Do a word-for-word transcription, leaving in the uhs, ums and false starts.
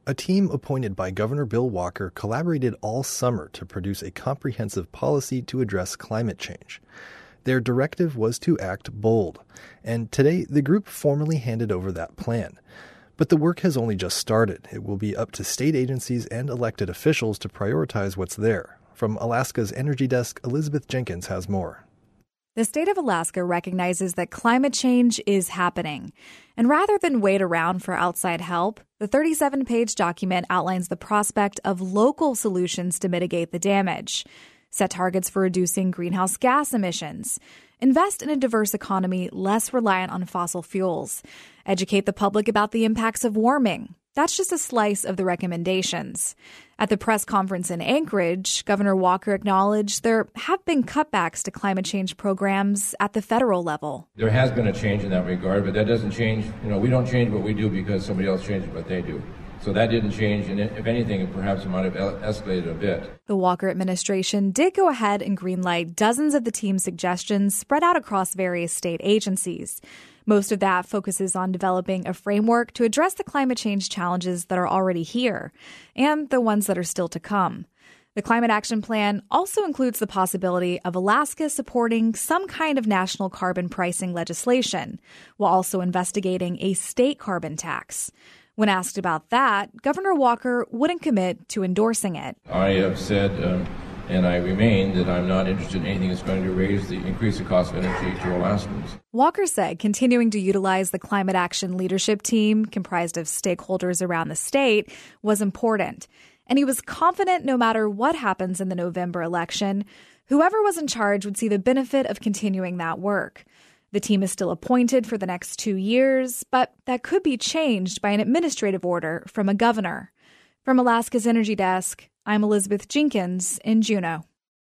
A team appointed by Governor Bill Walker collaborated all summer to produce a comprehensive policy to address climate change. Their directive was to act bold, and today the group formally handed over that plan. But the work has only just started. It will be up to state agencies and elected officials to prioritize what's there. From Alaska's Energy Desk, Elizabeth Jenkins has more. The state of Alaska recognizes that climate change is happening. And rather than wait around for outside help, the thirty-seven page document outlines the prospect of local solutions to mitigate the damage. Set targets for reducing greenhouse gas emissions. Invest in a diverse economy less reliant on fossil fuels. Educate the public about the impacts of warming. That's just a slice of the recommendations. At the press conference in Anchorage, Governor Walker acknowledged there have been cutbacks to climate change programs at the federal level. There has been a change in that regard, but that doesn't change. You know, we don't change what we do because somebody else changes what they do. So that didn't change, and if anything, perhaps it might have escalated a bit. The Walker administration did go ahead and greenlight dozens of the team's suggestions spread out across various state agencies. Most of that focuses on developing a framework to address the climate change challenges that are already here and the ones that are still to come. The Climate Action Plan also includes the possibility of Alaska supporting some kind of national carbon pricing legislation, while also investigating a state carbon tax. When asked about that, Governor Walker wouldn't commit to endorsing it. I have said, um, and I remain, that I'm not interested in anything that's going to raise the increase the cost of energy to Alaskans. Walker said continuing to utilize the Climate Action Leadership Team, comprised of stakeholders around the state, was important. And he was confident no matter what happens in the November election, whoever was in charge would see the benefit of continuing that work. The team is still appointed for the next two years, but that could be changed by an administrative order from a governor. From Alaska's Energy Desk, I'm Elizabeth Jenkins in Juneau.